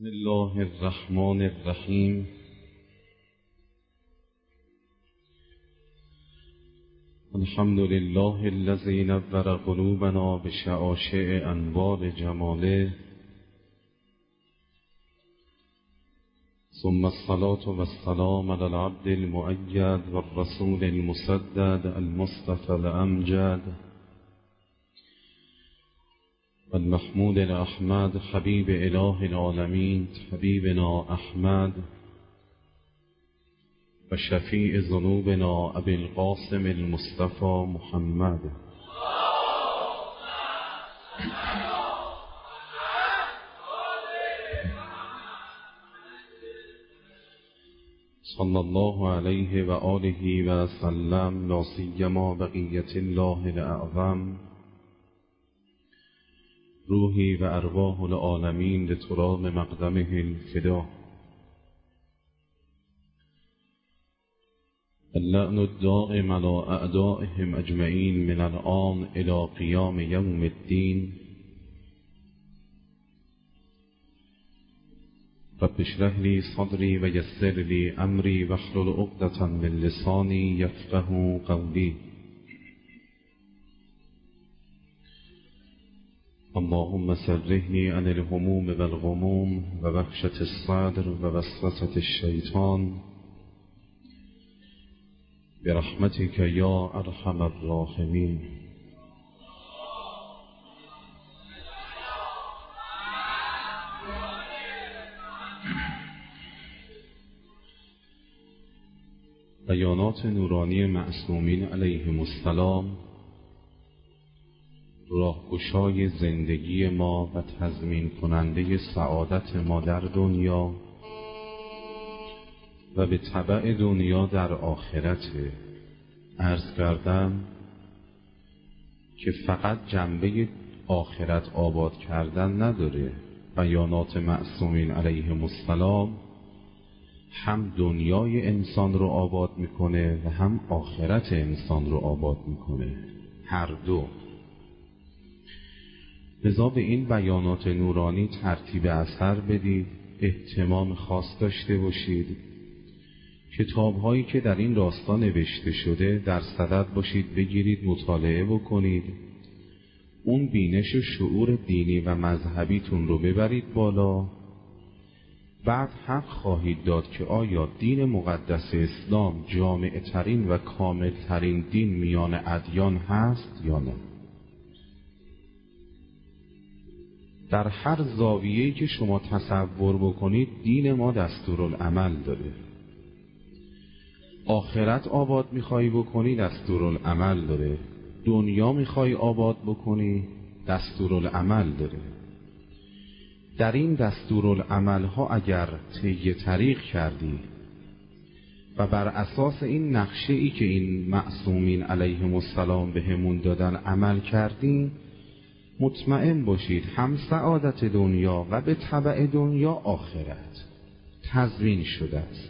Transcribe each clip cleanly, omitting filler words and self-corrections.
بسم الله الرحمن الرحیم. الحمد لله الذي نور قلوبنا بشعاشع انوار جماله، ثم الصلاة والسلام على العبد المؤيد والرسول المسدد المصطفى الأمجد المحمود الأحمد حبيب إله العالمين حبيبنا أحمد وشفيع ذنوبنا أبي القاسم المصطفى محمد صلى الله عليه وآله وسلم، لا سيما بقية الله الأعظم روحي وأرواح العالمين لتراب مقدمه الفدا. اللعن الدائم على أعدائهم أجمعين من الآن إلى قيام يوم الدين. رب اشرح لي صدري ويسر لي أمري واحلل عقدة من لساني يفقهوا قولي. اللهم سرحني عن الهموم والغموم ووحشة الصدر ووسوسة الشيطان برحمتك يا أرحم الراحمين. بیانات نورانی معصومین علیهم السلام راهگشای زندگی ما و تضمین کننده سعادت ما در دنیا و به تبع دنیا در آخرت. عرض کردم که فقط جنبه آخرت آباد کردن نداره. بیانات معصومین علیهم السلام هم دنیای انسان رو آباد میکنه و هم آخرت انسان رو آباد میکنه، هر دو. لذا به این بیانات نورانی ترتیب اثر بدید، اهتمام خاص داشته باشید. کتاب‌هایی که در این راستا نوشته شده در صدد باشید بگیرید، مطالعه بکنید، اون بینش و شعور دینی و مذهبیتون رو ببرید بالا. بعد حق خواهید داد که آیا دین مقدس اسلام جامع ترین و کامل ترین دین میان ادیان هست یا نه. در هر زاویه‌ای که شما تصور بکنید دین ما دستورالعمل داره. آخرت آباد میخوایی بکنی دستورالعمل داره. دنیا میخوایی آباد بکنی دستورالعمل داره. در این دستورالعمل ها اگر طی طریق کردی و بر اساس این نقشه ای که این معصومین علیهم السلام بهمون دادن عمل کردی، مطمئن باشید هم سعادت دنیا و به تبع دنیا آخرت تضمین شده است.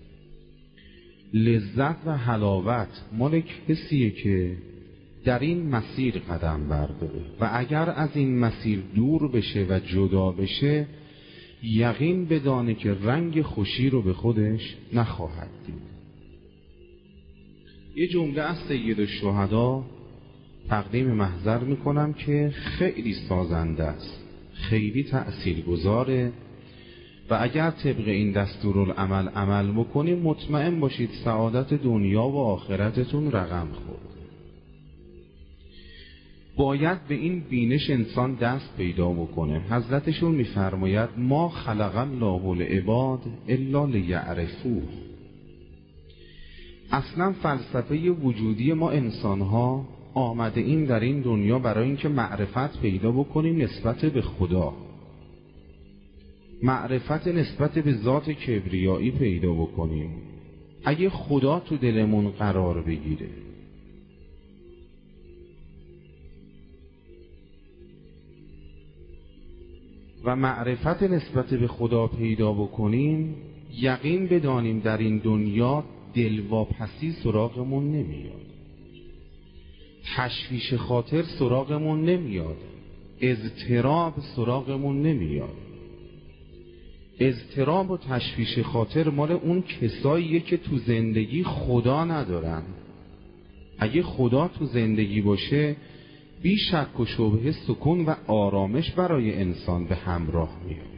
لذت و حلاوت مال کسیه که در این مسیر قدم برداره و اگر از این مسیر دور بشه و جدا بشه، یقین بدانه که رنگ خوشی رو به خودش نخواهد دید. یه جمله از سید الشهدا تقدیم محضر میکنم که خیلی سازنده است، خیلی تأثیرگذاره و اگر طبق این دستورالعمل عمل بکنیم مطمئن باشید سعادت دنیا و آخرتتون رقم خورد. باید به این بینش انسان دست پیدا بکنه. حضرتشون میفرماید ما خلق الله العباد الا لیعرفوه. اصلا فلسفه وجودی ما انسانها آمده این در این دنیا برای اینکه معرفت پیدا بکنیم نسبت به خدا، معرفت نسبت به ذات کبریایی پیدا بکنیم. اگه خدا تو دلمون قرار بگیره و معرفت نسبت به خدا پیدا بکنیم، یقین بدانیم در این دنیا دلواپسی سراغمون نمیاد، تشویش خاطر سراغمون نمیاد، اضطراب سراغمون نمیاد. اضطراب و تشویش خاطر مال اون کساییه که تو زندگی خدا ندارن. اگه خدا تو زندگی باشه بی شک و شبهه سکون و آرامش برای انسان به همراه میاد.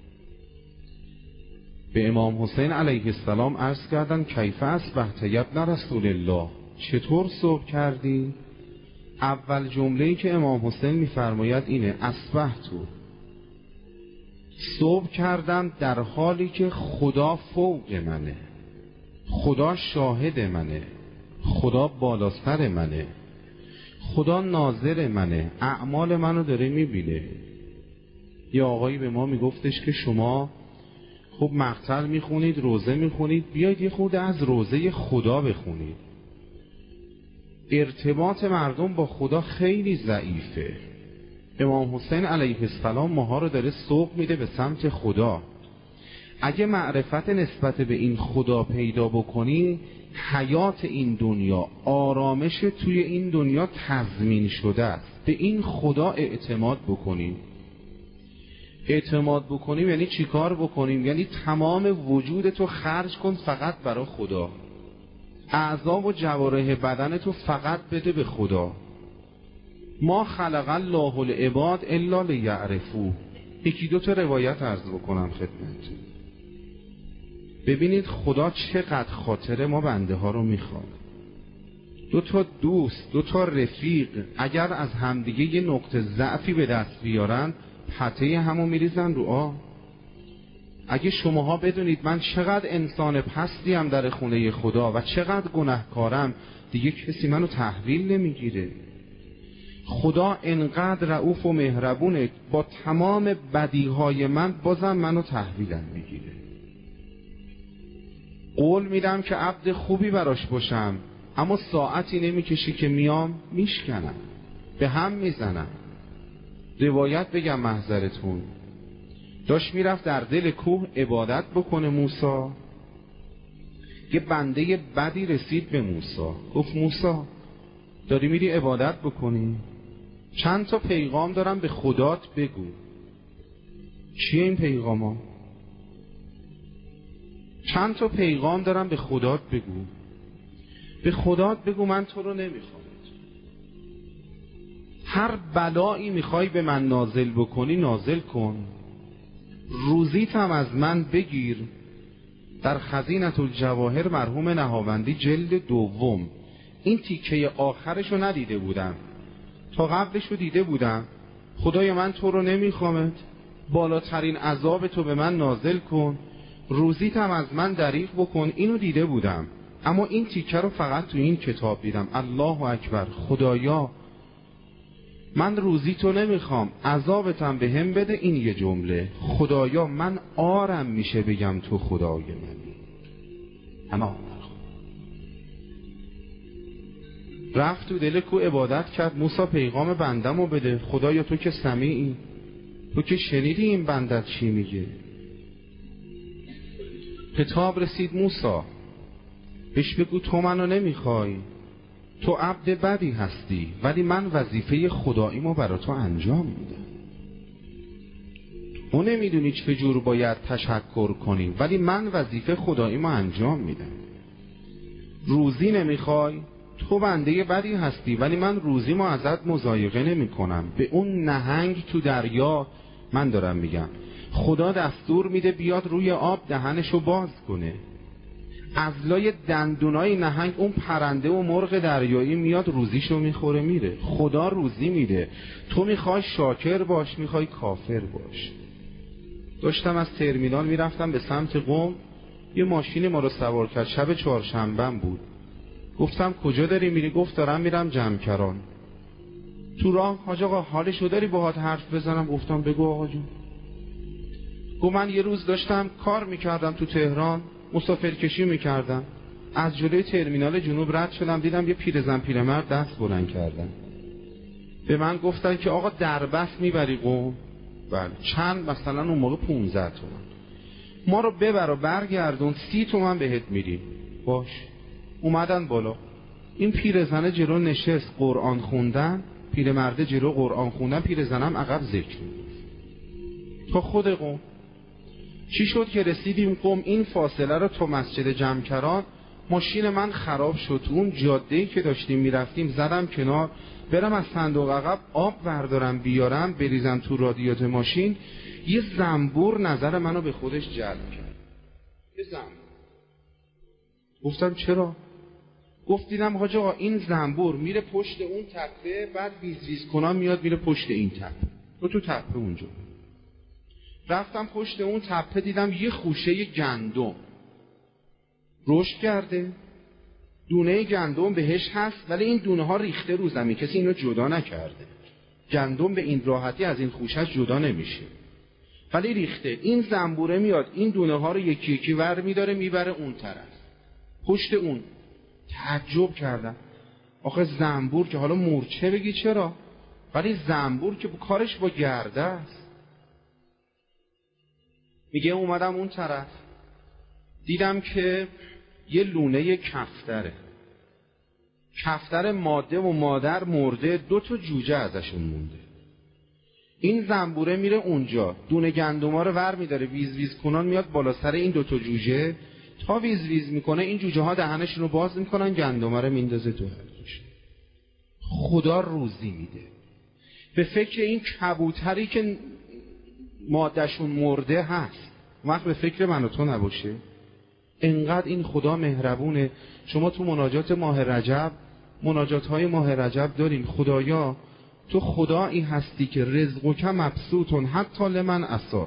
به امام حسین علیه السلام عرض کردن کیف اصبحت یا ابن رسول الله، چطور صبح کردی؟ اول جمله‌ای که امام حسین میفرماید اینه اصبحتو، صبح کردم در حالی که خدا فوق منه، خدا شاهد منه، خدا بالاتر منه، خدا ناظر منه، اعمال منو داره میبینه. یه آقایی به ما میگفتش که شما خب مقتل میخونید، روزه میخونید، بیاید یه خورده از روزه خدا بخونید. ارتباط مردم با خدا خیلی ضعیفه. امام حسین علیه السلام ماها رو داره سوق میده به سمت خدا. اگه معرفت نسبت به این خدا پیدا بکنی، حیات این دنیا، آرامش توی این دنیا تضمین شده است. به این خدا اعتماد بکنیم. اعتماد بکنیم یعنی چی کار بکنیم؟ یعنی تمام وجودتو خرج کن فقط برای خدا. اعضا و جوارح بدنتو فقط بده به خدا. ما خلق الله العباد الا لیعرفوه. یکی دو تا روایت عرض بکنم خدمتتون. ببینید خدا چقدر خاطر ما بنده ها رو میخواد. دو تا دوست، دو تا رفیق اگر از همدیگه یه نقطه ضعفی به دست بیارن، پته همو میریزن رو آب. اگه شماها بدونید من چقدر انسان پستیم در خونه خدا و چقدر گناهکارم، دیگه کسی منو تحویل نمیگیره. خدا انقدر رؤوف و مهربونه، با تمام بدیهای من بازم منو تحویلم میگیره. قول میدم که عبد خوبی براش باشم، اما ساعتی نمیکشی که میام میشکنم، به هم میزنم. روایت بگم محضرتون، داشت میرفت در دل کوه عبادت بکنه موسی. یه بنده بدی رسید به موسی، گفت موسی داری میری عبادت بکنی؟ چند تا پیغام دارم به خدات بگو. چیه این پیغام ها؟ چند تا پیغام دارم به خدات بگو. به خدات بگو من تو رو نمیخوام. هر بلایی میخوای به من نازل بکنی نازل کن. روزیت هم از من بگیر. در خزینة الجواهر مرحوم نهاوندی جلد دوم، این تیکه آخرشو ندیده بودم، تا قبلشو دیده بودم. خدای من تو رو نمیخوامت، بالاترین عذاب تو به من نازل کن، روزیت هم از من دریغ بکن. اینو دیده بودم، اما این تیکه رو فقط تو این کتاب دیدم. الله اکبر، خدایا من روزی تو نمیخوام، عذابتم به هم بده. این یه جمله، خدایا من آرم میشه بگم تو خدای منی. اما رفت تو دل کو عبادت کرد. موسی پیغام بندمو بده. خدایا تو که سمیعی، تو که شنیدی این بندت چی میگه. خطاب رسید موسی بهش بگو تو منو نمیخوای، تو عبد بدی هستی، ولی من وظیفه خداییمو برای تو انجام میدم. تو نمیدونی چجور باید تشکر کنی، ولی من وظیفه خداییمو انجام میدم. روزی نمیخوای، تو بنده بدی هستی، ولی من روزیمو ازت مضایقه نمی کنم. به اون نهنگ تو دریا من دارم میگم، خدا دستور میده بیاد روی آب دهنشو باز کنه. از لای دندونای نهنگ اون پرنده و مرغ دریایی میاد روزیشو میخوره میره. خدا روزی میده، تو میخوای شاکر باش، میخوای کافر باش. داشتم از ترمینال میرفتم به سمت قم، یه ماشین ما رو سوار کرد. شب چهارشنبه بود. گفتم کجا داری میری؟ گفت دارم میرم جمکران. تو راه حاج آقا حالشو داری باهات حرف بزنم؟ گفتم بگو آقا جون. گفت من یه روز داشتم کار میکردم تو تهران، مسافرکشی میکردم، از جلوی ترمینال جنوب رد شدم، دیدم یه پیرزن پیرمرد دست بلند کردن. به من گفتن که آقا دربست میبری قم؟ بله. چند؟ مثلا اون موقع 15 تومن. ما رو ببر و برگردون، 30 تومن بهت میدیم. باش. اومدن بالا، این پیرزنه جلو نشست قرآن خوندن، پیرمرده جلو قرآن خوندن، پیرزنم عقب ذکر میگفت تا خود قم. چی شد که رسیدیم قم این فاصله رو تو مسجد جمکران ماشین من خراب شد. تو اون جاده‌ای که داشتیم میرفتیم زدم کنار برم از صندوق عقب آب بردارم بیارم بریزم تو رادیاتور ماشین. یه زنبور نظر منو به خودش جلب کرد. یه زنبور. گفتم چرا؟ گفت دیدم حاج آقا این زنبور میره پشت اون تپه بعد ویز ویز کنان میاد میره پشت این تپه. تو تپه اونجا رفتم پشت اون تپه دیدم یه خوشه گندم رشد کرده، دونه گندم بهش هست ولی این دونه ها ریخته رو زمین، کسی اینو جدا نکرده. گندم به این راحتی از این خوشه جدا نمیشه ولی ریخته. این زنبوره میاد این دونه ها رو یکی یکی ور میداره میبره اون طرف پشت اون. تعجب کردم آخه زنبور که حالا مورچه بگی چرا، ولی زنبور که کارش با گرده است. میگه اومدم اون طرف دیدم که یه لونه کفتر ماده و مادر مرده، 2 تا جوجه ازشون مونده. این زنبوره میره اونجا دونه گندما رو ور میداره ویز ویز کنان میاد بالا سر این 2 تا جوجه. تا ویز ویز میکنه این جوجه ها دهنشون رو باز میکنن گندما رو میندازه تو حلقش. خدا روزی میده. به فکر این کبوتری که مادهشون مرده هست وقت به فکر من و تو نباشه؟ انقدر این خدا مهربونه. شما تو مناجات ماه رجب، مناجات های ماه رجب داریم خدایا تو خدایی هستی که رزقک مبسوطن حتی لمن عصاک،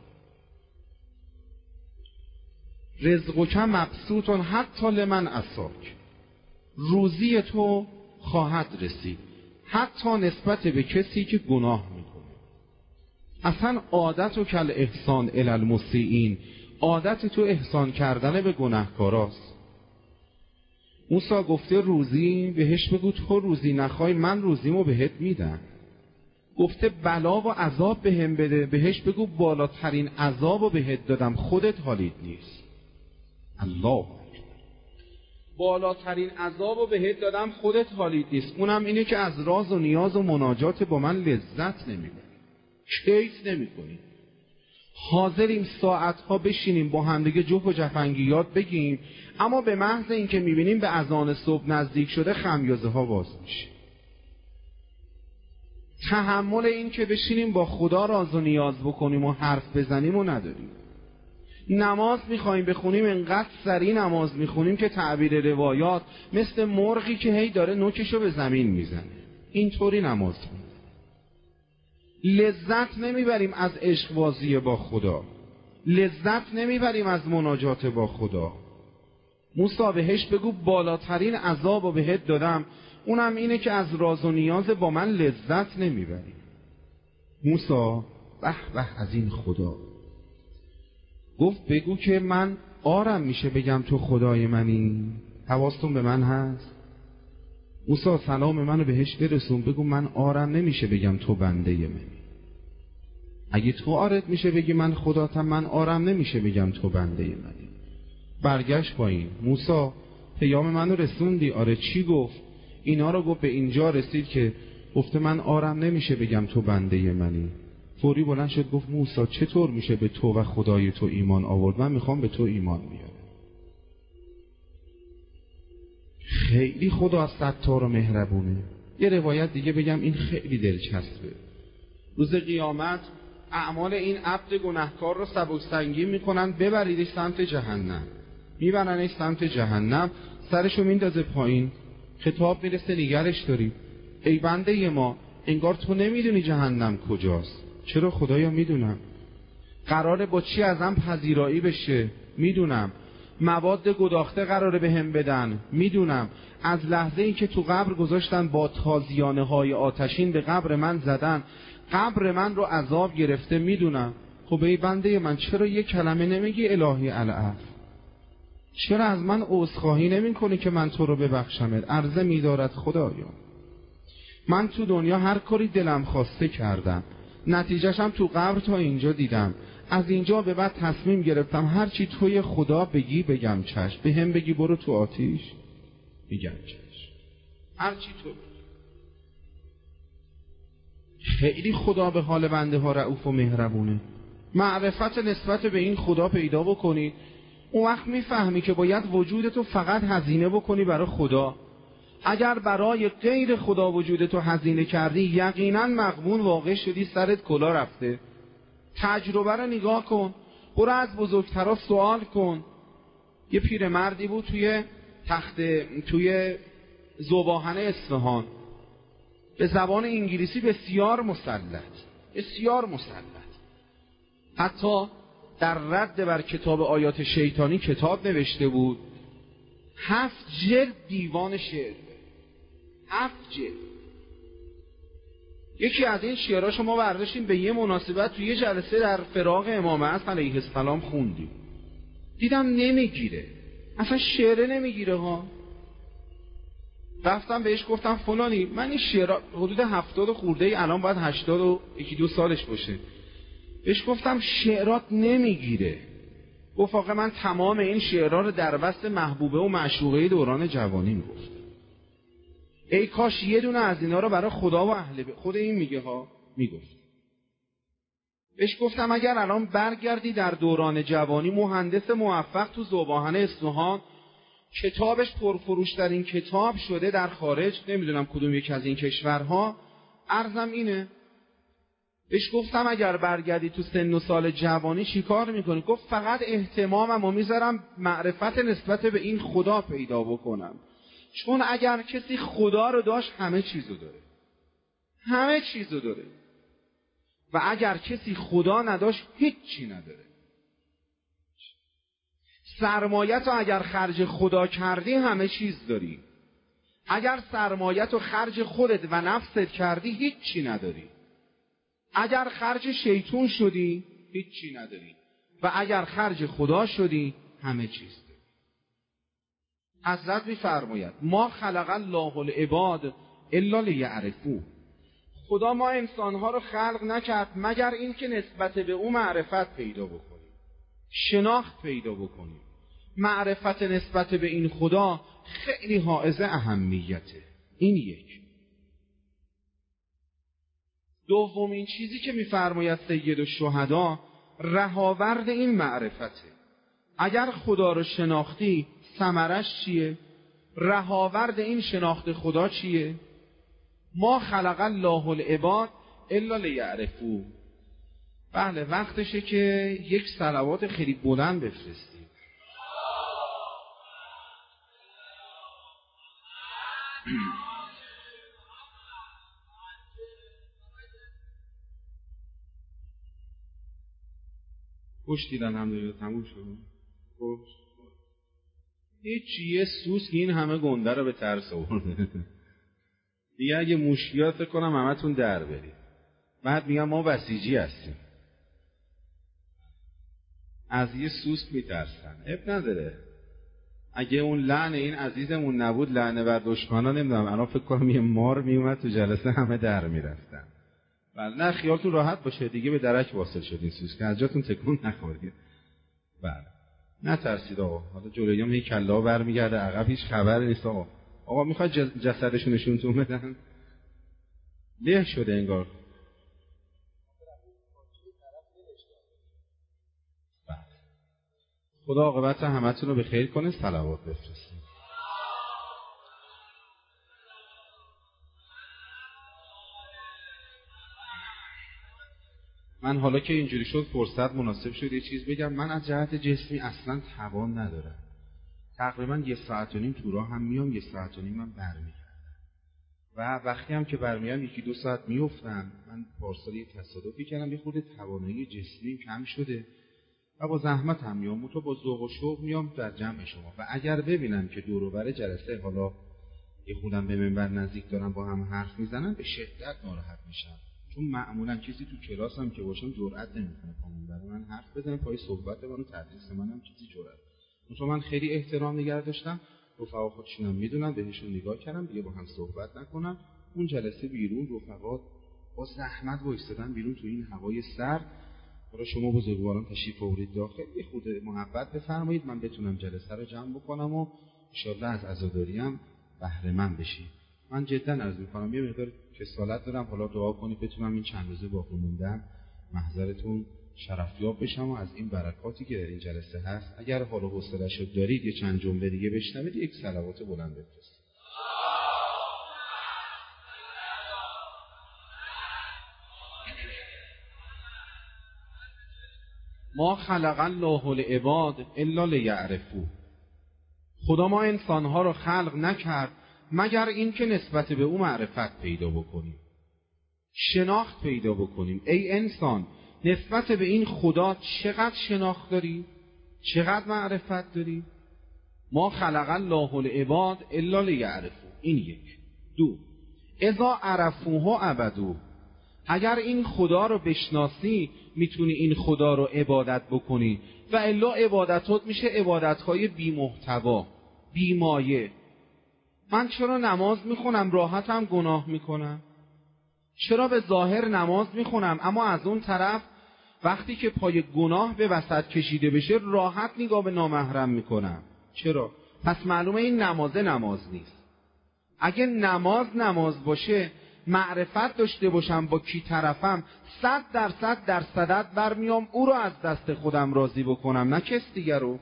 رزقک مبسوطن حتی لمن عصاک، روزی تو خواهد رسید حتی نسبت به کسی که گناه میکنه. اصلا عادت و کل احسان الی المسیئین، عادت تو احسان کردن به گناهکاراست. موسی گفته روزی بهش بگو تو روزی نخوای من روزیمو بهت میدم. گفته بلا و عذاب بهم بده بهش بگو بالاترین عذابو بهت دادم خودت حالیت نیست. الله بالاترین عذابو بهت دادم خودت حالیت نیست. اونم اینه که از راز و نیاز و مناجات با من لذت نمیبری، کیف نمیکنی. حاضریم ساعتها بشینیم با همدیگه جوک و جفنگیات بگیم اما به محض این که میبینیم به اذان صبح نزدیک شده خمیازه ها باز میشه. تحمل این که بشینیم با خدا راز و نیاز بکنیم و حرف بزنیم و نداریم. نماز میخوایم بخونیم انقدر سریع نماز میخونیم که تعبیر روایات مثل مرغی که هی داره نوکشو به زمین میزنه. اینطوری نماز خونیم. لذت نمیبریم از عشق بازی با خدا، لذت نمیبریم از مناجات با خدا. موسی بهش بگو بالاترین عذابو بهت دادم، اونم اینه که از راز و نیاز با من لذت نمیبری. موسی به به از این خدا گفت بگو که من آرم میشه بگم تو خدای منی، حواستون به من هست؟ موسی سلام منو بهش برسون بگو من آرم نمیشه بگم تو بنده منی. اگه تو آرت میشه بگی من خداتم، من آرم نمیشه بگم تو بنده منی. برگشت پایین. موسی پیام منو رسوندی؟ آره. چی گفت؟ اینا رو گفت. به اینجا رسید که گفته من آرم نمیشه بگم تو بنده منی. فوری بلند شد گفت موسی چطور میشه به تو و خدای تو ایمان آورد؟ من میخوام به تو ایمان بیارم. خیلی خدا ستار و مهربونه. یه روایت دیگه بگم این خیلی دلچسبه. روز قیامت اعمال این عبد گناهکار رو سبک سنگین میکنن ببریدش سمت جهنم. میبرنش سمت جهنم، سرشو میندازه پایین. خطاب میرسه نگرش داری ای بنده ما، انگار تو نمیدونی جهنم کجاست. چرا خدایا میدونم. قراره با چی ازم پذیرایی بشه؟ میدونم. مواد گداخته قراره بهم بدن؟ میدونم. از لحظه ای که تو قبر گذاشتن با تازیانه های آتشین به قبر من زدن، قبر من رو عذاب گرفته، میدونم. خب ای بنده من چرا یه کلمه نمیگی الهی العفو؟ چرا از من عذرخواهی نمی کنی که من تو رو ببخشمت؟ عرضه می‌دارد خدایا من تو دنیا هر کاری دلم خواسته کردم، نتیجهشم تو قبر تا اینجا دیدم. از اینجا به بعد تصمیم گرفتم هرچی توی خدا بگی بگم چشم، به هم بگی برو تو آتیش بگم چشم، هرچی تو بگی. خیلی خدا به حال بنده ها رئوف و مهربونه. معرفت نسبت به این خدا پیدا بکنید. اون وقت میفهمی که باید وجودتو فقط هزینه بکنی برای خدا. اگر برای غیر خدا وجودتو هزینه کردی، یقینا مغبون واقع شدی، سرت کلا رفته. تجربه رو نگاه کن، برو از بزرگترا سوال کن. یه پیرمردی بود توی ذوباهن اصفهان، به زبان انگلیسی بسیار مسلط، حتی در رد بر کتاب آیات شیطانی کتاب نوشته بود. 7 جلد دیوان شعر، 7 جلد. یکی از این شعرها ما برداشتیم به یه مناسبت توی یه جلسه در فراق امام حسن علیه السلام خوندیم. دیدم نمیگیره، اصلا شعر نمیگیره ها. رفتم بهش گفتم فلانی، من این شعرها حدود 70 خورده ای، الان باید 82 سالش باشه. بهش گفتم شعرات نمیگیره. گفت آقا من تمام این شعرها رو در وسط محبوبه و معشوقه دوران جوانی میگفتم. ای کاش یه دونه از اینا رو برای خدا و خود این میگه ها میگفت. بهش گفتم اگر الان برگردی در دوران جوانی، مهندس موفق تو ذوباهن اصفهان، کتابش پرفروشترین کتاب شده در خارج، نمیدونم کدوم یک از این کشورها، عرضم اینه. بهش گفتم اگر برگردی تو سن و سال جوانی چی کار میکنی؟ گفت فقط اهتماممو میذارم معرفت نسبت به این خدا پیدا بکنم، چون اگر کسی خدا رو داشت همه چیزو داره، و اگر کسی خدا نداشت هیچی نداره. سرمایت رو اگر خرج خدا کردی همه چیز داری، اگر سرمایت رو خرج خودت و نفست کردی هیچی نداری، اگر خرج شیطون شدی هیچی نداری، و اگر خرج خدا شدی همه چیز داری. حضرت می‌فرماید ما خلق الله العباد الا لیعرفوه. خدا ما انسانها رو خلق نکرد مگر اینکه نسبت به او معرفت پیدا بکنیم، شناخت پیدا بکنیم. معرفت نسبت به این خدا خیلی حائز اهمیته. این یک. دومین چیزی که می‌فرماید سید الشهدا، رهاورد این معرفته. اگر خدا رو شناختی ثمرش چیه؟ رهاورد این شناخت خدا چیه؟ ما خلق الله العباد الا لیعرفوه. بله وقتشه که یک صلوات خیلی بلند بفرستیم. خوش دیدن الحمدلله تموم شد. خوش. هیچی، یه سوس که این همه گنده رو به ترس آورده. دیگه اگه مشکیات فکر کنم همتون در برید. بعد میگم ما بسیجی هستیم. از یه سوس میترسن. اب نداره. اگه اون لعن این عزیزمون نبود، لعنه بر دشمنا، نمیدونم الان فکر کنم یه مار میومد تو جلسه همه در میرفتن. بله نه خیالتون راحت باشه دیگه، به درک واصل شدین سوس که از جاتون تکون نخوردید. بله نترسید آقا. حالا جلویام هی کلا برمیگرده عقب، هیچ خبری نیست آقا. آقا میخواد جسدشون نشونتون بدن؟ له شده انگار. بله. خدا عاقبت همتون رو به خیر کنه. صلوات بفرستید. من حالا که اینجوری شد فرصت مناسب شد یه چیز بگم. من از جهت جسمی اصلا توان ندارم. تقریبا 1.5 ساعت تو راه هم میام، 1.5 ساعت من برمیگردم. و وقتی هم که برمیام 1-2 ساعت میافتم. من پارسال یه تصادفی کردم، یه خورده توانایی جسمی کم شده و با زحمت هم میام، تو با ذوق و شوق میام در جمع شما. و اگر ببینم که دور و بر جلسه حالا یه خودم به منبر نزدیک دارم با هم حرف میزنن، به شدت ناراحت میشم. چون معمولا کسی تو کلاسم که باشم جرئت نمیکنه پامون برای من حرف بزنه، پای صحبت منو تدریس منم کسی جرئت. چون من خیلی احترام نگه داشتم، رفقا خودشونم میدونن، بهشون نگاه کردم دیگه با هم صحبت نکنم. اون جلسه بیرون رفقا با زحمت وایسادن بیرون تو این هوای سرد. حالا شما بزرگواران تشریف آورید داخل، یه خود محبت بفرمایید من بتونم جلسه رو جمع بکنم و ان شاءالله از عزاداری‌ام بهره مند بشید. من جدا عرض می‌کنم یه مقدار کسالت دارم، حالا دعا کنید بتونم این چند روزه باقی موندم محضرتون شرفیاب بشم و از این برکاتی که در این جلسه هست اگر حال و حوصله‌اش رو دارید یه چند جمله دیگه بشنوید، یک صلوات بلند بفرستید. ما خلق الله العباد الا لیعرفوه. خدا ما انسانها رو خلق نکرد مگر این که نسبت به او معرفت پیدا بکنیم، شناخت پیدا بکنیم. ای انسان، نسبت به این خدا چقدر شناخت داری؟ چقدر معرفت داری؟ ما خلق الله العباد الا لیعرفوه. این یک. دو، اذا عرفوه عبدوه. اگر این خدا رو بشناسی میتونی این خدا رو عبادت بکنی و الا عبادتات میشه عبادتهای بی محتوا، بی مایه. من چرا نماز میخونم راحتم گناه میکنم؟ چرا به ظاهر نماز میخونم اما از اون طرف وقتی که پای گناه به وسط کشیده بشه راحت نگاه به نامحرم میکنم؟ چرا؟ پس معلومه این نماز نیست. اگه نماز باشه، معرفت داشته باشم با کی طرفم، 100% در صدد برمیام او رو از دست خودم راضی بکنم، نه کس دیگر رو.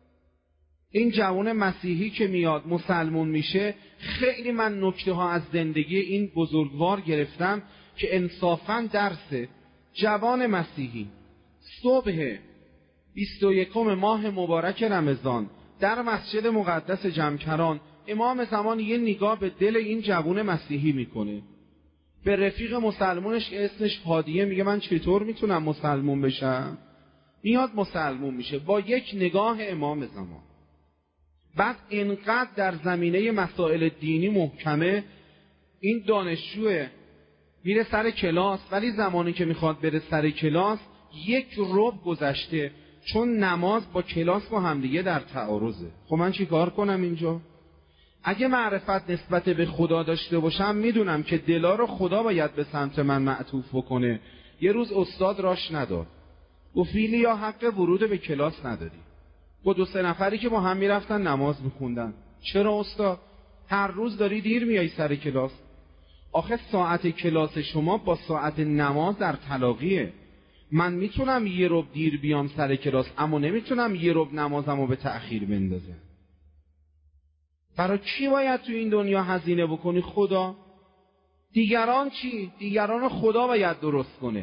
این جوان مسیحی که میاد مسلمون میشه، خیلی من نکته ها از زندگی این بزرگوار گرفتم که انصافاً درسه. جوان مسیحی صبح 21 ماه مبارک رمضان در مسجد مقدس جمکران، امام زمان یه نگاه به دل این جوان مسیحی میکنه، به رفیق مسلمونش که اسمش هادیه میگه من چطور میتونم مسلمون بشم؟ میاد مسلمون میشه با یک نگاه امام زمان. بعد اینقدر در زمینه مسائل دینی محکمه، این دانشجوه میره سر کلاس، ولی زمانی که میخواد بره سر کلاس 1 ربع گذشته، چون نماز با کلاس با همدیگه در تعارضه. خب من چی کار کنم اینجا؟ اگه معرفت نسبت به خدا داشته باشم میدونم که دلا رو خدا باید به سمت من معطوف بکنه. یه روز استاد راش نداد، گفت یا حق ورود به کلاس نداری. با 2-3 نفری که با هم میرفتن نماز میخوندن. چرا استاد؟ هر روز داری دیر میای سر کلاس. آخه ساعت کلاس شما با ساعت نماز در تلاقیه. من میتونم 1 ربع دیر بیام سر کلاس، اما نمیتونم 1 ربع نمازمو به تأخیر بندازم. برای کی باید تو این دنیا هزینه بکنی؟ خدا. دیگران چی؟ دیگران خدا باید درست کنه.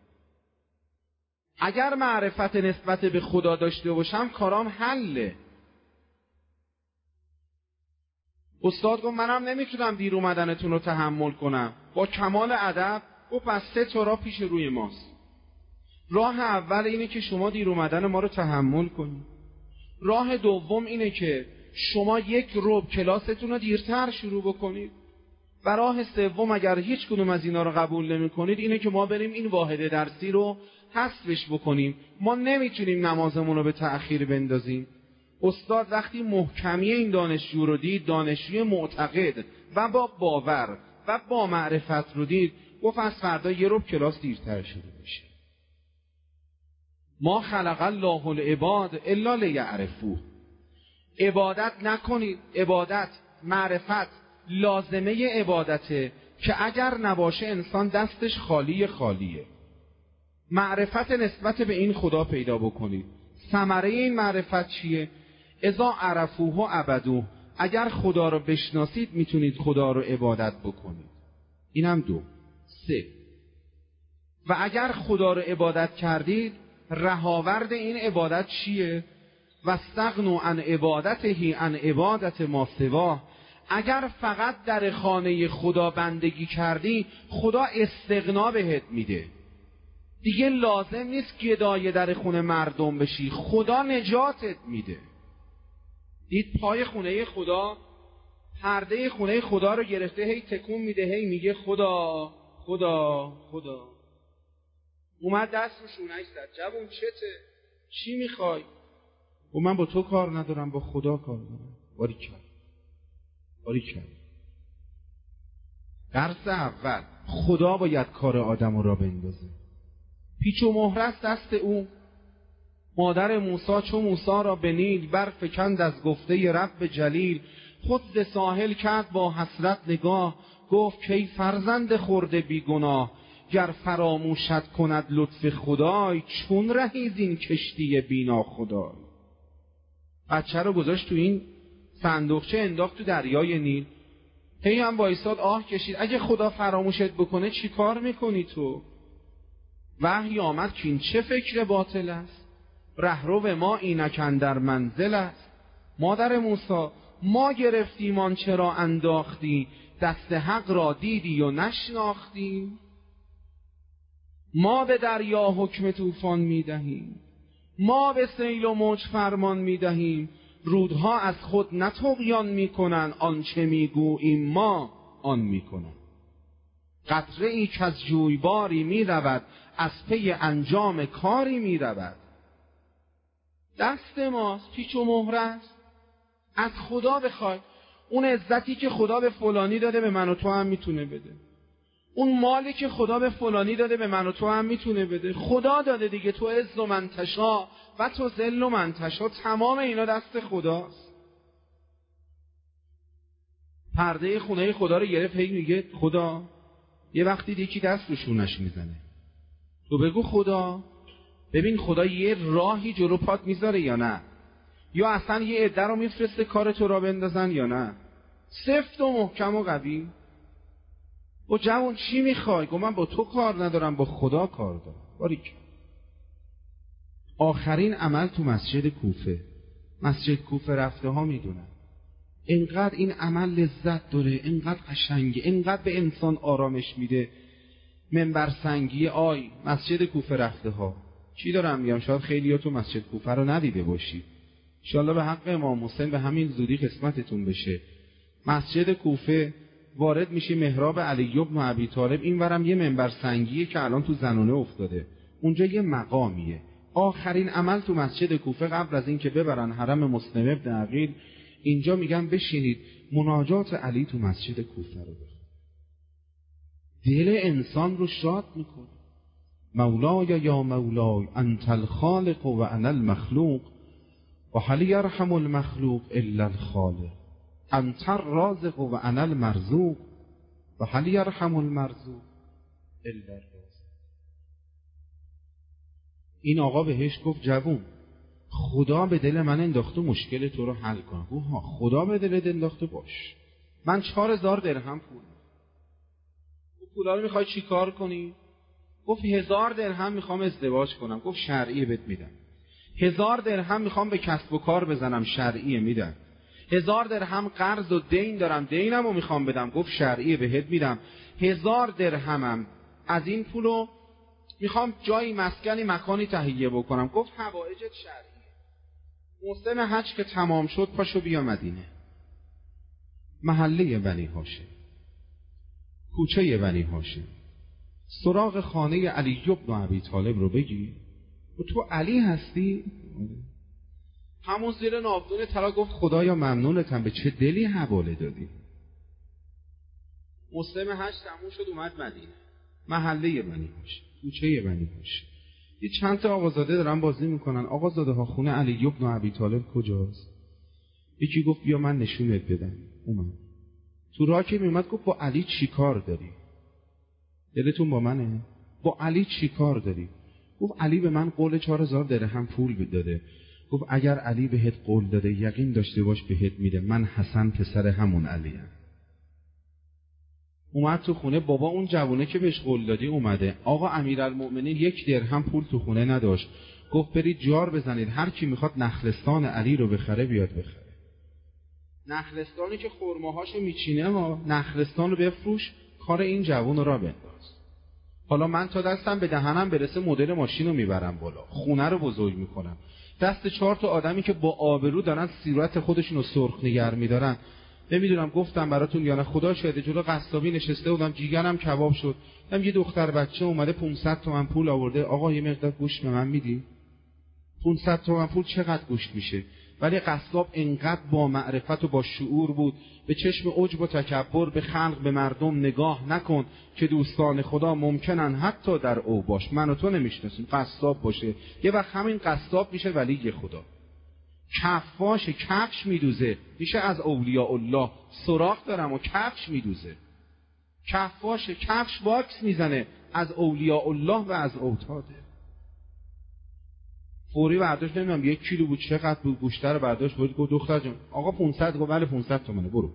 اگر معرفت نسبت به خدا داشته باشم کارام حله. استاد گفت منم نمیتونم دیر اومدنتون رو تحمل کنم. با کمال ادب گفت پس 3 تا راه پیش روی ماست. راه اول اینه که شما دیر اومدن ما رو تحمل کنید. راه دوم اینه که شما 1 ربع کلاستون رو دیرتر شروع بکنید. و راه سوم اگر هیچ کدوم از اینا رو قبول نمی کنید اینه که ما بریم این واحد درسی رو حذفش بکنیم. ما نمیتونیم نمازمون رو به تأخیر بندازیم. استاد وقتی محکمی این دانشجو رو دید، دانشجوی معتقد و با باور و با معرفت رو دید، گفت از فردا 1 ربع کلاس دیرتر شروع بشه. ما خلق الله العباد الا لیعرفوه. عبادت نکنید. عبادت، معرفت لازمه عبادته که اگر نباشه انسان دستش خالیه. معرفت نسبت به این خدا پیدا بکنید. ثمره این معرفت چیه؟ اذا عرفوه عبدوه. اگر خدا رو بشناسید میتونید خدا رو عبادت بکنید. اینم 2. 3. و اگر خدا رو عبادت کردید، رهاورد این عبادت چیه؟ و استغنوا عن عبادته عن عبادت ما سواه. اگر فقط در خانه خدا بندگی کردی، خدا استغنا بهت میده. دیگه لازم نیست گدای در خونه مردم بشی، خدا نجاتت میده. دید پای خونه خدا، پرده خونه خدا رو گرفته، هی تکون میده، هی میگه خدا خدا خدا. اومد دست رو شونه‌اش زد. جوون چته؟ چی میخوای؟ و من با تو کار ندارم، با خدا کار دارم. باریکن. درس اول، خدا باید کار آدم را بندازه. پیچ و مهرس دست او. مادر موسی چو موسی را به نیل برفکند از گفته رب جلیل. خود ز ساحل کرد با حسرت نگاه، گفت کی فرزند خرده بی گناه. گر فراموشت کند لطف خدای، چون رهی زین کشتی بینا خدای. بچه رو گذاشت تو این صندوقچه، انداخت تو دریای نیل. هی هم وایساد آه کشید اگه خدا فراموشت بکنه چی کار میکنی تو؟ وحی آمد که این چه فکر باطل است، رهرو ما اینک اندر منزل است. مادر موسی ما گرفتیم آن چرا انداختی، دست حق را دیدی و نشناختی. ما به دریا حکم طوفان میدهیم، ما به سیل و موج فرمان میدهیم. رودها از خود نه طغیان میکنن، آنچه میگوییم ما آن میکنن. قطره ای که از جویباری میرود، از پی انجام کاری میرود. دست ماست، پیچ و مهره است. از خدا بخوای، اون عزتی که خدا به فلانی داده به من و تو هم میتونه بده. اون مالی که خدا به فلانی داده به من و تو هم میتونه بده. خدا داده دیگه، تو عز و منتشا و تو ذل و منتشا، تمام اینا دست خداست. پرده خونه خدا رو گرفت، هی میگه خدا. یه وقتی یکی دست رو شونش میزنه، تو بگو خدا، ببین خدا یه راهی جلو پات میذاره یا نه، یا اصلا یه عده رو میفرسته کار تو را بندازن یا نه. سفت و محکم و قوی. و جوان چی میخوای؟ گو من با تو کار ندارم، با خدا کار دارم. باریک. آخرین عمل تو مسجد کوفه. مسجد کوفه رفته ها میدونن اینقدر این عمل لذت داره، اینقدر قشنگه، اینقدر به انسان آرامش میده. منبر سنگی آی مسجد کوفه رفته ها. چی دارم میگم؟ شاید خیلی ها تو مسجد کوفه رو ندیده باشی. انشالله به حق امام حسین به همین زودی قسمتتون بشه. مسجد کوفه وارد میشی، محراب علی بن ابی طالب، این ورم یه منبر سنگیه که الان تو زنونه افتاده، اونجا یه مقامیه. آخرین عمل تو مسجد کوفه قبل از این که ببرن حرم مسلم ابن عقیل، اینجا میگن بشینید مناجات علی تو مسجد کوفه رو بخون. دل انسان رو شاد میکنه. مولای یا مولای انت الخالق و انا المخلوق و هل یرحم المخلوق الا الخالق، انت الرازق و انا المرزوق و هل یرحم المرزوق الا الرازق. این آقا بهش گفت جوون، خدا به دل من انداخته مشکل تو رو حل کنم. گفت ها، خدا به دلت انداخته، باش. من 4000 درهم پول. گفت پولا رو میخوای چی کار کنی؟ گفت 1000 درهم میخوام ازدواج کنم. گفت شرعیه بهت میدم. 1000 درهم میخوام به کسب و کار بزنم، شرعیه میدم. 1000 درهم قرض و دین دارم، دینمو میخوام بدم. گفت شرعیه بهت میدم. 1000 درهمم از این پولو میخوام جایی مسکنی مکانی تهیه بکنم. گفت حوائجت شرعیه. موسم حج که تمام شد پاشو بیا مدینه. محله بنی هاشم، کوچه بنی هاشم، سراغ خانه علی بن ابی طالب رو بگی. و تو علی هستی؟ همون زیر ناودون طلا گفت خدایا ممنونتم، به چه دلی حواله دادی. موسم حج تموم شد، اومد مدینه. محله بنی هاشم، کوچه بنی هاشم. یه چند تا آقازاده دارن بازی میکنن. آقازاده ها خونه علی بن ابی طالب کجاست؟ یکی گفت بیا من نشونت بدم. اومد تو راه که میومد گفت با علی چی کار داری؟ دلتون با منه؟ با علی چی کار داری؟ گفت علی به من قول 4000 درهم پول داده. گفت اگر علی بهت قول داده یقین داشته باش بهت میده. من حسن پسر همون علیم. اومد تو خونه. بابا اون جوونه که بهش قول دادی اومده. آقا امیرالمؤمنین 1 درهم پول تو خونه نداشت. گفت برید جار بزنید، هر کی میخواد نخلستان علی رو بخره بیاد بخره. نخلستانی که خرماهاشو میچینه، ما نخلستان رو بفروش، کار این جوون را بنداز. حالا من تا دستم به دهنم برسه مدل ماشین رو میبرم بالا، خونه رو بزرگ میکنم، دست 4 تا آدمی که با آبرو دارن صورت خودشون رو سرخ نگر میدارن. نمیدونم گفتم براتون یا نه، خدا شاهده، جلو قصابی نشسته بودم، جیگرم کباب شد. یه دختر بچه اومده 500 تومن پول آورده. آقا یه مقدار گوشت به من میدی؟ 500 تومن پول چقدر گوشت میشه؟ ولی قصاب انقدر با معرفت و با شعور بود، به چشم عجب و تکبر به خلق، به مردم نگاه نکن که دوستان خدا ممکنن حتی در اوباش. من و تو نمیشناسیم، قصاب باشه، یه وقت همین قصاب میشه ولی خدا. کفاش کفش میدوزه، میشه از اولیاء الله. سراغ دارم و کفش میدوزه. کفاش کفش باکس میزنه، از اولیاء الله و از اوتاده. فوری برداشت، نمیدونم 1 کیلو بود چقدر بود، گوشت رو برداشت بود، گفت دختر جان آقا 500. گفت بله 500 تومنه، برو.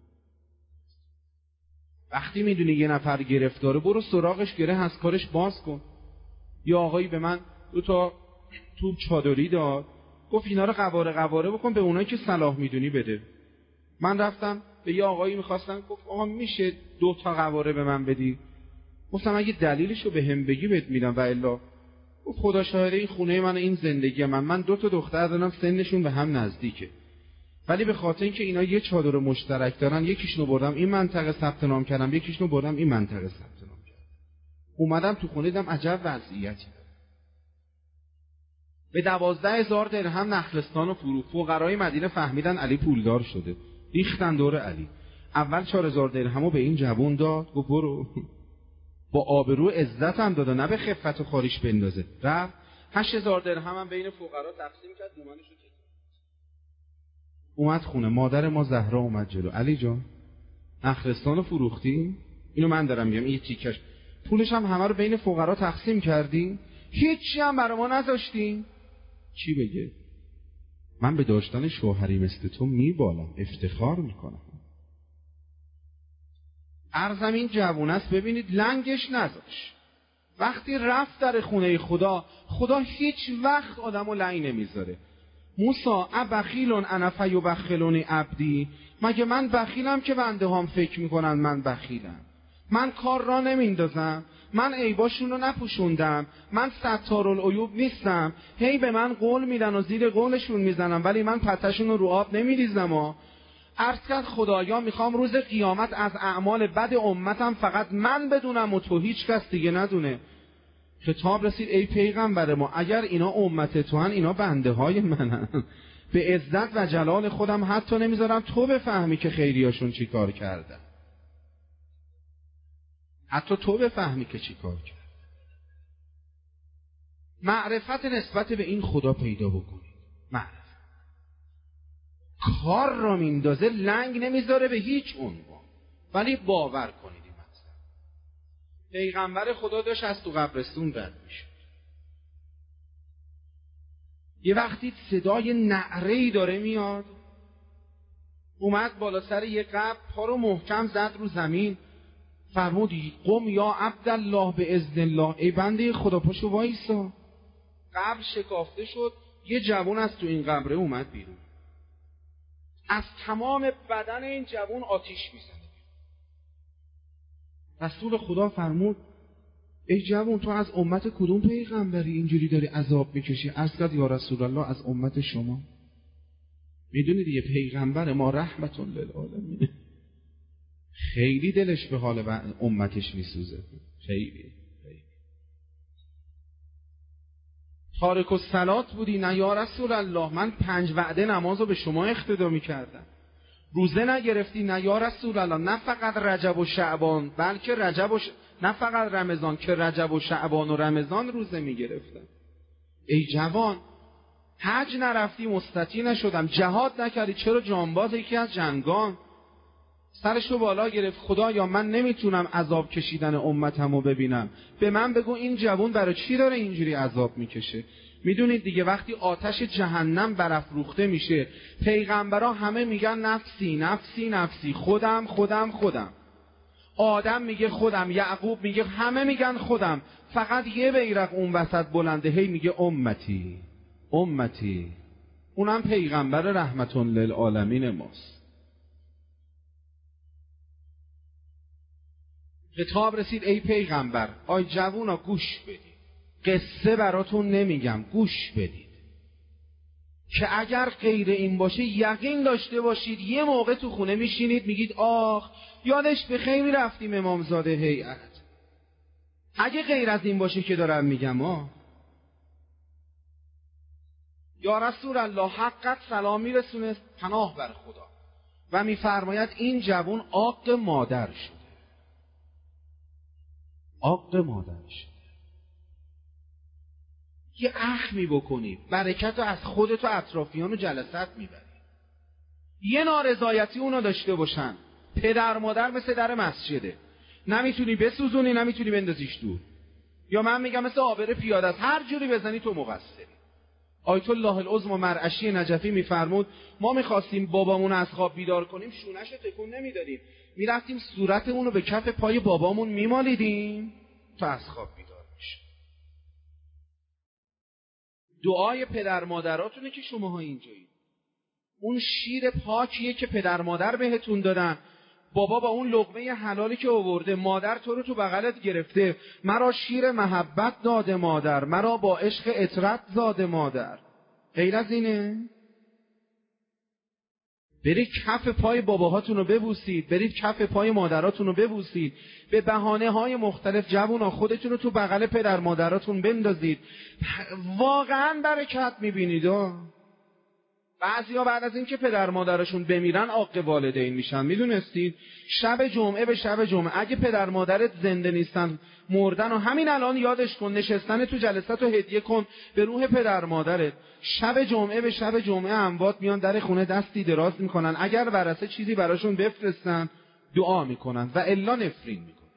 وقتی میدونی یه نفر گرفتاره برو سراغش، گره از کارش باز کن. یا آقایی به من 2 تا توپ چادری داد، گفت اینا رو قواره بکن، به اونایی که صلاح میدونی بده. من رفتم به یه آقایی میخواستم، گفت آقا میشه 2 تا قواره به من بدی؟ گفتم اگه دلیلشو به هم بگی بهت میدم و الا. گفت خدا شاهده این خونه من، این زندگی من 2 تا دختر دارم سنشون به هم نزدیکه، ولی به خاطر اینکه اینا یه چادر مشترک دارن یکیشونو بردم این منطقه ثبت نام کردم، یکیشونو بردم این منطقه ثبت نام کردم. اومدم تو خونه دیدم عجب وضعیتی داره. به 12,000 درهم نخلستان و فروخت. فقرای مدینه فهمیدن علی پولدار شده، ریختن دور علی. اول 4,000 درهمو به این جوون داد، گفت برو. با آبرو عزت هم داد، نه به خفت و خاریش بندازه. رفت 8,000 درهم هم بین فقرا تقسیم کرد، دومنشو چک. اومد خونه، مادر ما زهرا اومد جلو. علی جان نخلستانو فروختی؟ اینو من دارم میگم، این تیکش پولش هم همه رو بین فقرا تقسیم کردی؟ هیچی هم برای ما نذاشتین؟ چی بگه؟ من به داشتن شوهری مثل تو میبالم، افتخار میکنم. عرضم این جوون است، ببینید لنگش نذاش. وقتی رفت در خونه خدا، خدا هیچ وقت آدمو لنگ نمیذاره. موسی ابخیلون انا فیبخلونی عبدی، مگه من بخیلم که بنده هام فکر میکنن من بخیلم؟ من کار را نمیندازم، من عیباشون رو نپوشوندم، من ستارالعیوب نیستم. هی به من قول میدن و زیر قولشون میزنم، ولی من پتشون رو آب نمیریزم. عرض کرد خدایا میخوام روز قیامت از اعمال بد امتم فقط من بدونم و تو هیچ کس دیگه ندونه. خطاب رسید ای پیغمبر ما، اگر اینا امت تو هن، اینا بنده های منن. به عزت و جلال خودم حتی نمیذارم تو بفهمی که خیریاشون چی کار کردن، حتی تو بفهمی که چی کار کرد. معرفت نسبت به این خدا پیدا بکنید. معرفت کار را میندازه، لنگ نمیذاره به هیچ عنوان، ولی باور کنید این مطلب. پیغمبر خدا داشت از تو قبرستون رد میشد، یه وقتی صدای نعره‌ای داره میاد، اومد بالا سر یه قبر، پا رو محکم زد رو زمین، فرمود قم یا عبدالله به اذن الله، ای بنده خدا پاشو وایسا. قبر شکافته شد، یه جوان از تو این قبره اومد بیرون، از تمام بدن این جوان آتیش میزنه. رسول خدا فرمود ای جوان تو از امت کدوم پیغمبری اینجوری داری عذاب میکشی؟ عرض کرد یا رسول الله از امت شما. میدونید یه پیغمبر ما رحمت للعالمین، خیلی دلش به حال امتش میسوزه، خیلی. تارک الصلات بودی؟ نه یا رسول الله من 5 وعده نماز رو به شما اقتدا میکردم. روزه نگرفتی؟ نه یا رسول الله نه فقط رجب و شعبان، بلکه نه فقط رمضان، که رجب و شعبان و رمضان روزه میگرفتم. ای جوان حج نرفتی؟ مستطیع نشدم. جهاد نکردی؟ چرا جانباز یکی از جنگان؟ سرشو بالا گرفت، خدایا من نمیتونم عذاب کشیدن امتمو ببینم، به من بگو این جوان برای چی داره اینجوری عذاب میکشه؟ میدونید دیگه وقتی آتش جهنم برافروخته میشه، پیغمبرا همه میگن نفسی نفسی نفسی، خودم خودم خودم. آدم میگه خودم، یعقوب میگه، همه میگن خودم، فقط یه بیرق اون وسط بلنده هی میگه امتی امتی. اونم پیغمبر رحمت للعالمین ماست. خطاب رسید ای پیغمبر، آی جوونا گوش بدید، قصه براتون نمیگم، گوش بدید که اگر غیر این باشه یقین داشته باشید یه موقع تو خونه میشینید میگید آخ یادش به خیلی رفتیم امامزاده هیئت. اگه غیر از این باشه که دارم میگم یا رسول الله حقت سلامی رسونه پناه بر خدا و میفرماید این جوون عاق مادر شده، عاق مادر شده. یه اخمی بکنی برکت رو از خودت و اطرافیان و جلسات میبری. یه نارضایتی اونا داشته باشن، پدر مادر مثل در مسجده، نمیتونی بسوزونی نمیتونی بندازیش دور، یا من میگم مثل عابر پیاده است، هر جوری بزنی تو مقصری. آیت الله العظمی مرعشی نجفی میفرمود ما میخواستیم بابامون از خواب بیدار کنیم، شونه‌شو تکون نمیدادیم، میرفتیم صورتمون رو به کف پای بابامون میمالیدیم تا از خواب بیدار بشه. دعای پدر مادراتونه که شماها اینجایید. اون شیر پاکیه که پدر مادر بهتون دادن. بابا با اون لقمه حلالی که آورده، مادر تو رو تو بغلت گرفته، مرا شیر محبت داده مادر، مرا با عشق اطرت زاده مادر. غیر از اینه؟ برید کف پای باباهاتون رو ببوسید، برید کف پای مادراتون رو ببوسید، به بهانه های مختلف جوونا خودتون رو تو بغل پدر مادراتون بندازید، واقعا برکت میبینید. بعضیا بعد از اینکه پدر مادرشون بمیرن عاق والدین میشن. میدونستید شب جمعه به شب جمعه اگه پدر مادرت زنده نیستن مردن و همین الان یادش کن، نشستن تو جلسات رو هدیه کن به روح پدر مادرت. شب جمعه به شب جمعه اموات میان در خونه دستی دراز میکنن، اگر ورثه چیزی براشون بفرستن دعا میکنن و الا نفرین میکنن.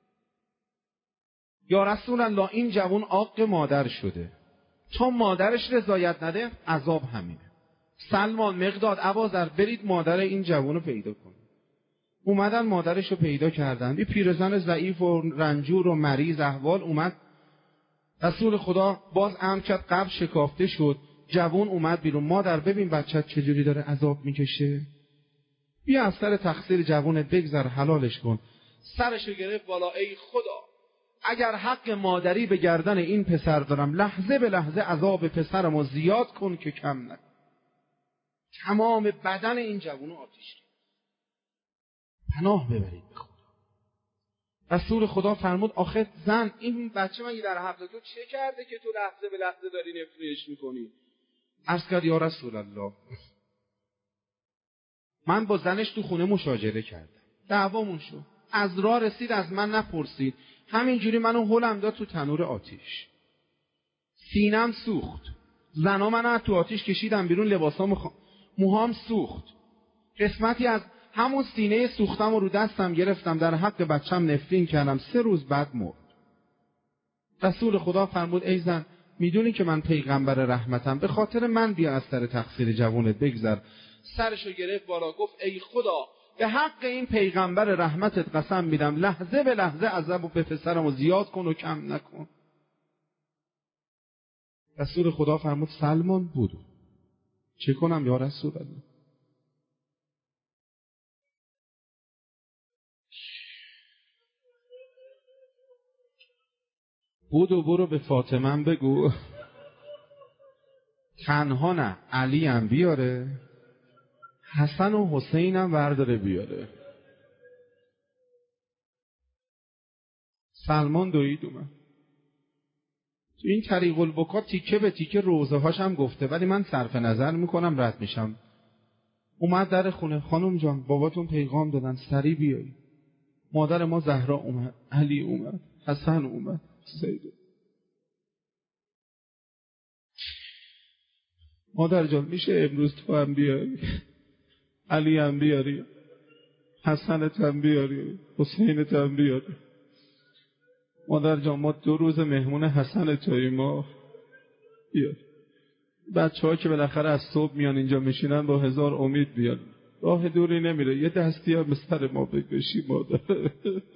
یا رسول الله این جوان عاق مادر شده، تا مادرش رضایت نده عذاب همینه. سلمان، مقداد، ابوذر برید مادر این جوان رو پیدا کن. اومدن مادرش رو پیدا کردن، یه پیرزن ضعیف و رنجور و مریض احوال اومد. رسول خدا باز امر کرد، قبر شکافته شد، جوان اومد بیرون. مادر ببین بچت چجوری داره عذاب میکشه، بیا از سر تقصیر جوانت بگذر، حلالش کن. سرشو گرفت بالا، ای خدا اگر حق مادری به گردن این پسر دارم، لحظه به لحظه عذاب پسرمو زیاد کن که کم نکن. تمام بدن این جوانو آتیش گرفت. پناه ببرید به خدا. رسول خدا فرمود آخه زن این بچه مگه در حق تو چه کرده که تو لحظه به لحظه داری نفرینش میکنی؟ عرض کرد یا رسول الله من با زنش تو خونه مشاجره کردم، دعوامون شد، از راه رسید از من نپرسید، همینجوری منو هلم داد تو تنور آتیش، سینم سوخت، زنا منو تو آتیش کشیدم بیرون، لباسام موهام سوخت، قسمتی از همون سینه سوختم رو دستم گرفتم، در حق بچم نفرین کردم، 3 روز بعد مرد. رسول خدا فرمود ای زن میدونی که من پیغمبر رحمتم، به خاطر من بیا از سر تقصیر جوانت بگذر. سرشو گرفت بالا گفت ای خدا به حق این پیغمبر رحمتت قسم میدم لحظه به لحظه عذابو به پسرمو زیاد کن و کم نکن. رسول خدا فرمود سلمان بود. چه کنم یا رسول الله؟ بودو برو به فاطمه بگو تنها نه علی هم بیاره، حسن و حسین هم برداره بیاره. سلمان دوید اومد. تو این طریق البکا تیکه به تیکه روزه هاش هم گفته، ولی من صرف نظر میکنم رد میشم. اومد در خونه، خانم جان باباتون پیغام دادن سریع بیایی. مادر ما زهرا اومد، علی اومد، حسن اومد، سید. مادر جان میشه امروز تو هم بیاری، علی هم بیاری، حسنت هم بیاری، حسینت هم بیاری. مادر جان ما 2 روز مهمون حسن توییم، ما بیار. بچه‌ها که بالاخره از صبح میان اینجا میشینن با 1000 امید بیان، راه دوری نمیره، یه دستی هم به سر ما بکشی مادر.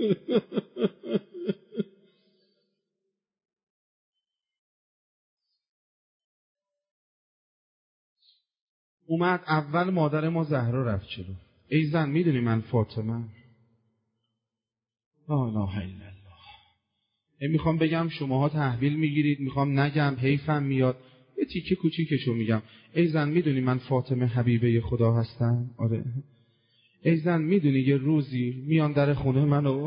اومد اول مادر ما زهرا رفت جلو. ای زن میدونی من فاطمه؟ لا اله الا الله. میخوام بگم شماها تحویل میگیرید، میخوام نگم حیفم میاد، یه تیکه کوچیکشو میگم. ای زن میدونی من فاطمه حبیبه خدا هستم؟ آره. ای زن میدونی یه روزی میان در خونه منو،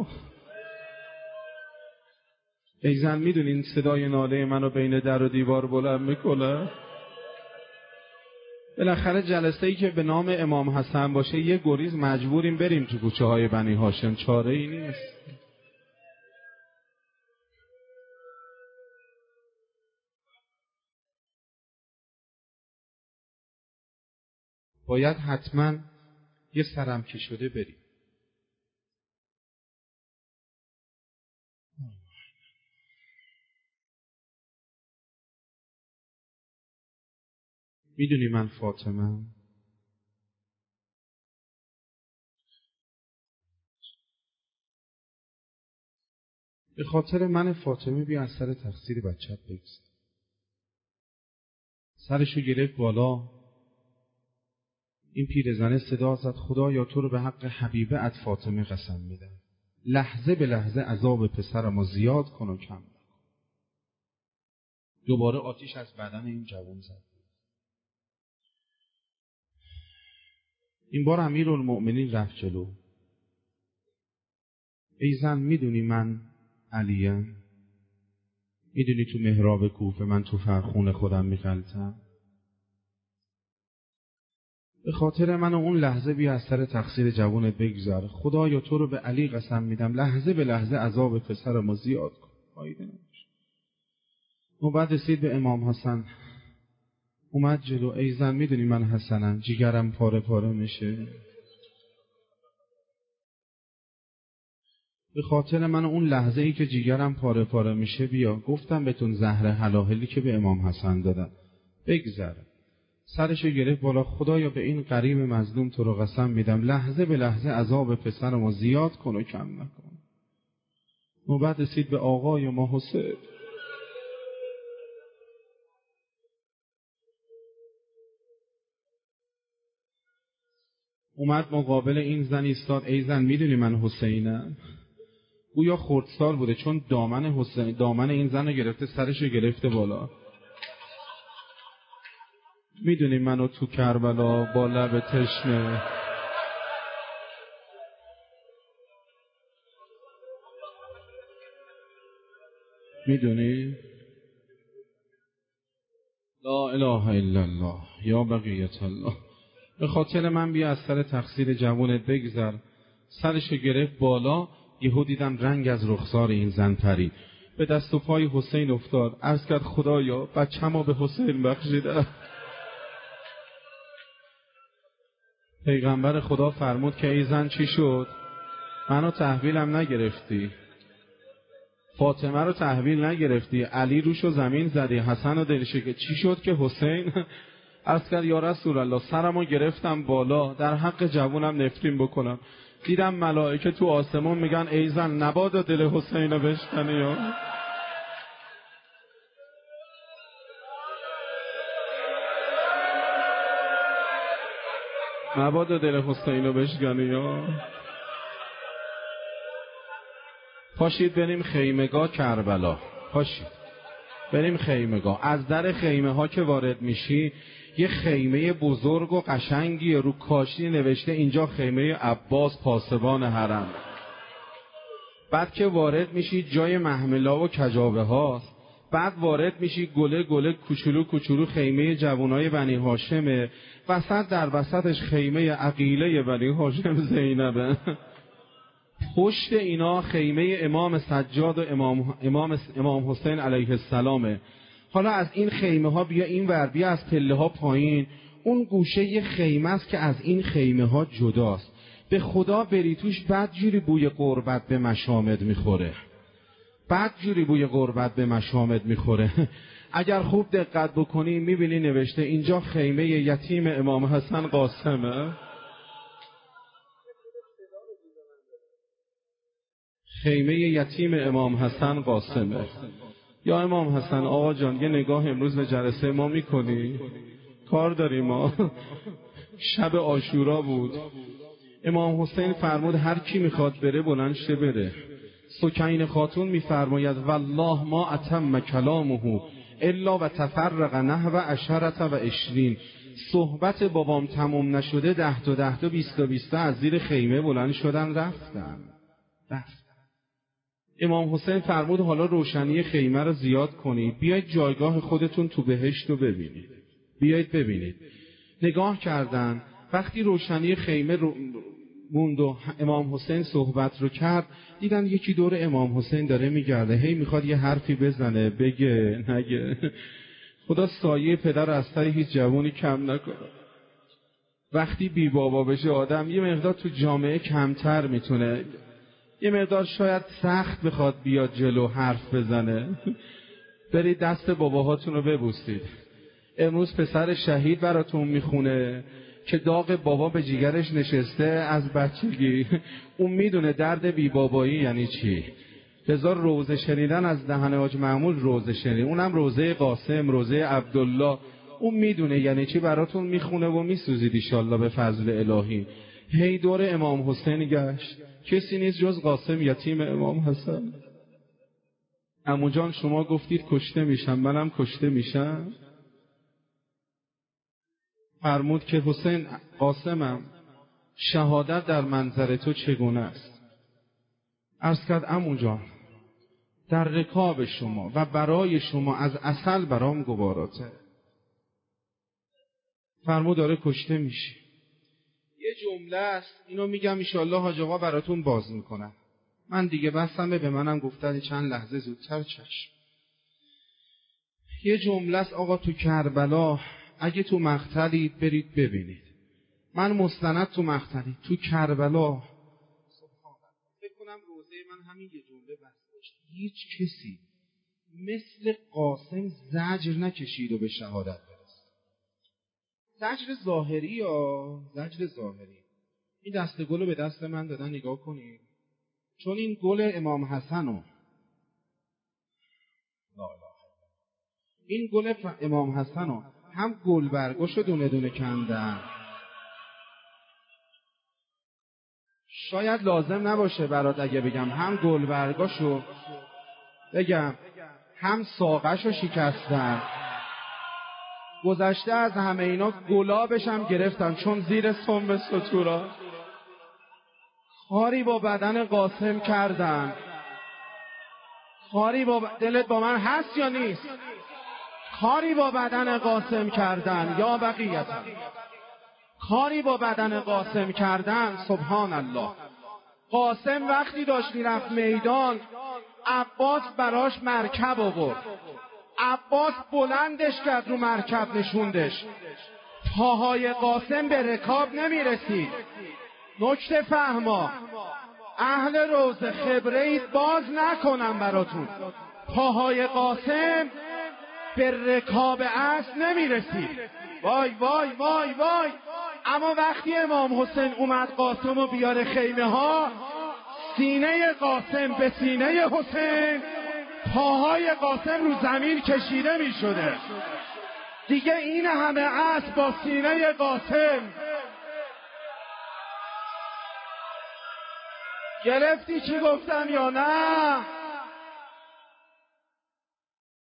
ای زن میدونی این صدای ناله منو بین در و دیوار بلند میکنه؟ بالاخره جلسه‌ای که به نام امام حسن باشه یه گریز مجبوریم بریم تو کوچه های بنی هاشم، چاره ای نیست. باید حتما یه سرم که شده بریم. میدونی من فاطمه، به خاطر من فاطمه بیا از سر تقصیر بچت بگذر. سرشو گرفت بالا. این پیرزنه صدا زد خدایا تو رو به حق حبیبه ات فاطمه قسم میدم، لحظه به لحظه عذاب پسرمو زیاد کن و کم نکن. دوباره آتیش از بدن این جوان زد. این بار امیرالمؤمنین رفت جلو. ای زن میدونی من علیم؟ میدونی تو محراب کوفه من تو فرخون خودم میغلطم؟ به خاطر من اون لحظه بیا از سر تقصیر جوانت بگذر. خدایا تو رو به علی قسم میدم، لحظه به لحظه عذاب پسرمو زیاد کن. فایده نداشت. و بعد رسید به امام حسن، اومد جلو. ای زن میدونی من حسنم، جیگرم پاره پاره میشه. به خاطر من اون لحظه ای که جیگرم پاره پاره میشه بیا. گفتم بهتون زهر حلاهلی که به امام حسن دادم بگذر. سرشو گرفت بالا. خدایا به این غریب مظلوم تو رو قسم میدم، لحظه به لحظه عذاب پسرمو زیاد کن و کم نکن. و بعد رسید به آقای ما حسین. اومد مقابل این زن ایستاد. ای زن میدونی من حسینم؟ گویا خردسال بوده چون دامن این زن رو گرفته، سرشو گرفته بالا. میدونی منو تو کربلا با لب تشنه، میدونی؟ لا اله الا الله یا بقیت الله. به خاطر من بیا از سر تقصیر جوانت بگذر. سرشو گرفت بالا. یهو دیدم رنگ از رخسار این زن پرید. به دست و پای حسین افتاد. عرض کرد خدایا بچه‌مو به حسین بخشیدم. پیغمبر خدا فرمود که ای زن چی شد؟ منو تحویلم نگرفتی، فاطمه رو تحویل نگرفتی، علی روشو زمین زدی، حسن رو دلشکه، چی شد که حسین؟ عرض کرد یا رسول الله سرمو گرفتم بالا در حق جوونم نفرین بکنم، دیدم ملائکه تو آسمون میگن ای زن نبادا دل حسین رو بشکنی. یا مبادا دل حسین رو بشکنی. یا پاشید بریم خیمگاه کربلا، پاشید بریم خیمگاه. از در خیمه ها که وارد میشی یه خیمه بزرگ و قشنگی رو کاشی نوشته اینجا خیمه عباس پاسبان حرم. بعد که وارد میشی جای محملا و کجاوه هاست. بعد وارد میشی گله گله کوچولو کوچولو خیمه جوانای بنی هاشمه. وسط در وسطش خیمه عقیله بنی هاشم زینبه. پشت اینا خیمه امام سجاد و امام حسین علیه السلامه. حالا از این خیمه ها بیا این ور، بیا از پله ها پایین. اون گوشه یه خیمه است که از این خیمه ها جداست. به خدا بری توش بعد جوری بوی قربت به مشامت میخوره، بعد جوری بوی قربت به مشامت میخوره. اگر خوب دقت بکنی میبینی نوشته اینجا خیمه یتیم امام حسن قاسمه. خیمه یتیم امام حسن قاسمه. یا امام حسن آقا جان یه نگاه امروز به جلسه ما میکنی؟ کار داریم ما. شب عاشورا بود. امام حسین فرمود هر کی میخواد بره بلند شه بره. سکینه خاتون میفرماید والله ما اتم کلامه الا و تفرق نحو 10 و 20. صحبت بابام تموم نشده 10 تا 20 از زیر خیمه بلند شدن رفتن. امام حسین فرمود حالا روشنی خیمه رو زیاد کنید، بیایید جایگاه خودتون تو بهشت رو ببینید، بیایید ببینید. نگاه کردن. وقتی روشنی خیمه رو موند و امام حسین صحبت رو کرد، دیدن یکی دور امام حسین داره میگرده، هی میخواد یه حرفی بزنه، بگه نگه. خدا سایه پدر از سر هیچ جوانی کم نکنه. وقتی بی بابا بشه آدم یه مقدار تو جامعه کمتر میتونه، یه مقدار شاید سخت بخواد بیاد جلو حرف بزنه. برید دست باباهاتون رو ببوسید. امروز پسر شهید براتون میخونه که داغ بابا به جیگرش نشسته از بچگی. اون میدونه درد بی بابایی یعنی چی. لذا روزه شنیدن از دهن حاج محمود روزه شنیدن، اونم روزه قاسم، روزه عبدالله، اون میدونه یعنی چی، براتون میخونه و میسوزید انشالله به فضل الهی. هی دور امام حسین گشت، کسی نیست جز قاسم یتیم امام حسن. عمو جان شما گفتید کشته میشم، منم کشته میشم. فرمود که حسین قاسمم، شهادت در منظر تو چگونه است؟ عرض کرد عمو جان در رکاب شما و برای شما از عسل برام گواراته. فرمود داره کشته میشه. یه جمله است، اینو میگم انشالله حاج آقا براتون باز میکنن. من دیگه بسمه، به منم گفتن چند لحظه زودتر چشم. یه جمله است آقا تو کربلا، اگه تو مقتلید برید ببینید. من مستند تو مقتلی تو کربلا، فکر کنم روزه من همین یه جمله بس داشت. هیچ کسی مثل قاسم زجر نکشید و به شهادت برسید. زجر ظاهری یا زجر ظاهری. این دسته گل رو به دست من دادن، نگاه کنید. چون این گل امام حسنو، این گل امام حسنو هم گل برگاشو دونه دونه کندن. شاید لازم نباشه برات اگه بگم هم گل برگاشو بگم، هم ساقشو شکستن. گذشته از همه اینا گلابش هم گرفتن، چون زیر سنب سطورا خاری با بدن قاسم کردن. خاری با دلت با من هست یا نیست؟ خاری با بدن قاسم کردن یا بقیتا، خاری با بدن قاسم کردن. سبحان الله. قاسم وقتی داشت میرفت میدان، عباس براش مرکب آورد. عباس بلندش کرد، رو مرکب نشوندش. پاهای قاسم به رکاب نمیرسید. نکته فهما، اهل روزه خبرید باز نکنم براتون، پاهای قاسم به رکاب اسب نمیرسید. وای وای وای وای. اما وقتی امام حسین اومد قاسم رو بیاره خیمه ها، سینه قاسم به سینه حسین، پاهای قاسم رو زمین کشیده می شده. دیگه این همه اسب با سینه قاسم. گرفتی چی گفتم یا نه؟